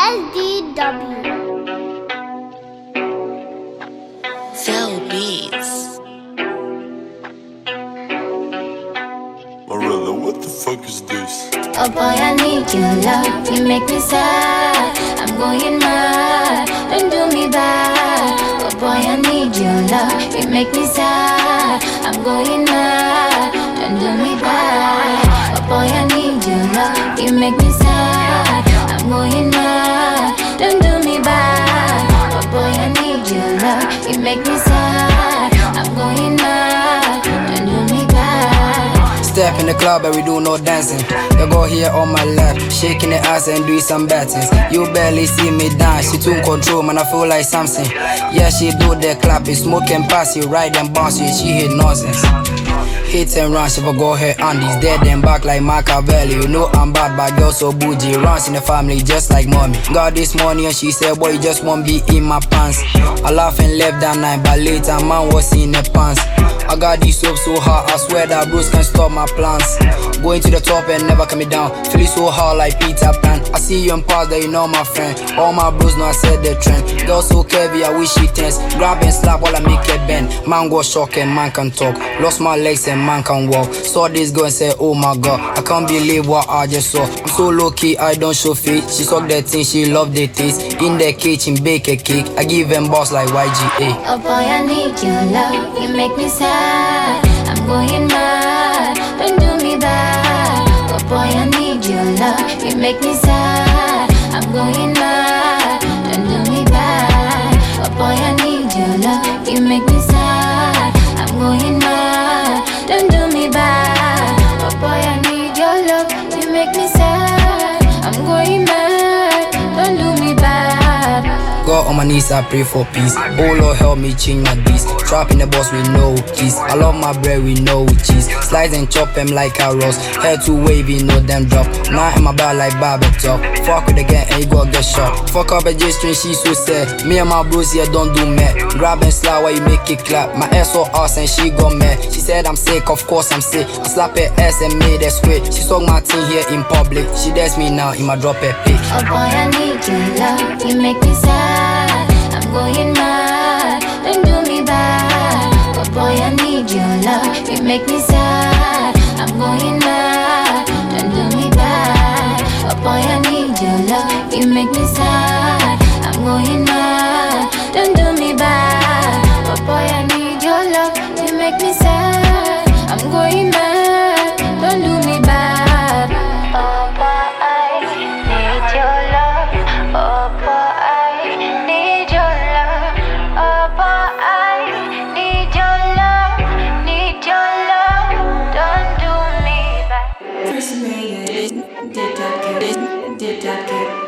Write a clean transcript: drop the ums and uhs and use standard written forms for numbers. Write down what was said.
SDW. Cell Beats. Marilla, what the fuck is this? Oh boy, I need your love, you make me sad. I'm going mad, don't do me bad. Oh boy, I need your love, you make me sad. I'm going mad, don't do me bad. Oh boy, I need your love, you make me sad. I'm going mad, don't do me bad. Oh boy, I need your love, you make me sad. I'm going mad, don't do me bad. Step in the club and we do no dancing. You go here on my left, shaking the ass and doing some battings. You barely see me dance, she too in control, man, I feel like something. Yeah, she do the clapping, smoke and pass you, ride and bounce you, she hit nonsense. Hit and run, she for go her Andy's dead and back like Machiavelli. You know I'm bad, but girl so bougie. Runs in the family just like mommy. Got this money and she said, boy, you just won't be in my pants. I laugh and left that night, but later man was in the pants. I got this soap so hard, I swear that bros can't stop my plans. Going to the top and never coming down, feeling so hard like Peter Pan. I see you in past that you know my friend. All my bros know I said the trend. Girl so curvy, I wish she tense. Grab and slap while I make it bend. Man go shock and man can talk. Lost my legs and man can walk. Saw this girl and said, oh my god, I can't believe what I just saw. I'm so low key, I don't show face. She suck that thing, she love the taste. In the kitchen, bake a cake. I give them boss like YGA. Oh boy, I need your love, you make me sad. I'm going mad, don't do me bad. Oh boy, I need your love, you make me sad. I'm going mad, don't do me bad. Oh boy, I need your love, you make me sad. I'm going mad, don't do me bad. Oh boy, I need your love, you make me sad. I'm going mad, don't do me bad. Got on my knees, I pray for peace. Oh Lord, help me change my beats. Trapping the boss with no keys. I love my bread with no cheese. Slice and chop them like a roast. Hair too wavy, no them drop. Now in my bag like barber top. Fuck with the gang and you go get shot. Fuck up a J string, she so sad. Me and my bros here don't do mad. Grab and slap while you make it clap. My ass so ass and she got mad. She said I'm sick, of course I'm sick. I slap her ass and made her sweat. She saw my team here in public. She dares me now in my drop her pic. Oh boy, I need your love, you make me sad. I'm going mad, don't do me bad. Oh boy, I need your love, you make me sad. I'm going mad, don't do me bad. Oh boy, I need your love, you make me sad. I'm going mad, don't do me bad. Oh boy, I need your love, you make me sad. I'm going mad, don't do me bad. Oh boy, I need your love. Oh boy, I need your love. Oh boy, I need your love. Need your love. Don't do me bad. First made it, did that get